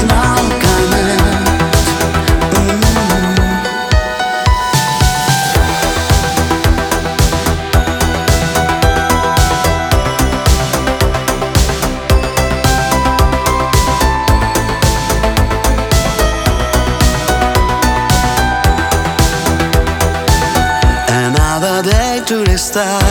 To restart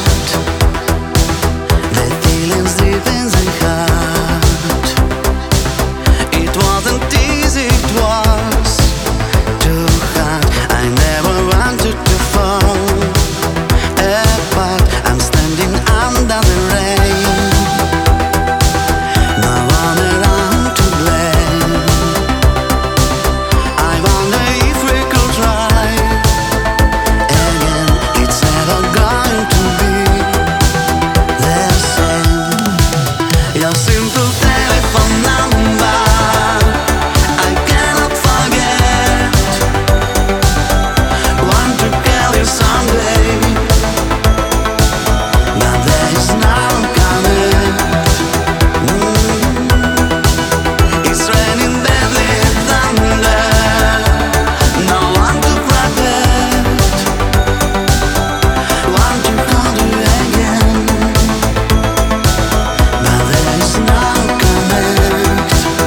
the feelings deep in the heart. It wasn't easy, it was too hard. I never wanted to fall apart. I'm standing under the rain, no one around to blame. I wonder if we could try again. It's never going to be the same. Your simple telephone number I cannot forget. Want to call you someday, but there is no connect. It's raining deadly thunder, no one to protect. Want to call you again, but there is no connect.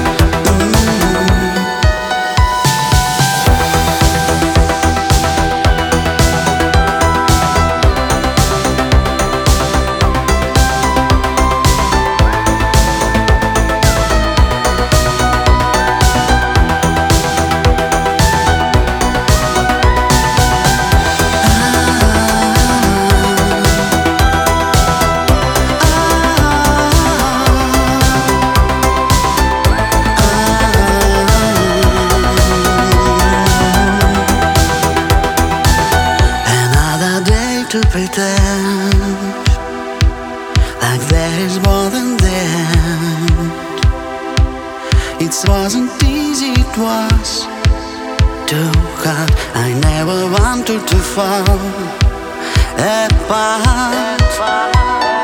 Another day to pretend like there is more than the end. It wasn't easy, it was too hard. I never wanted to fall apart.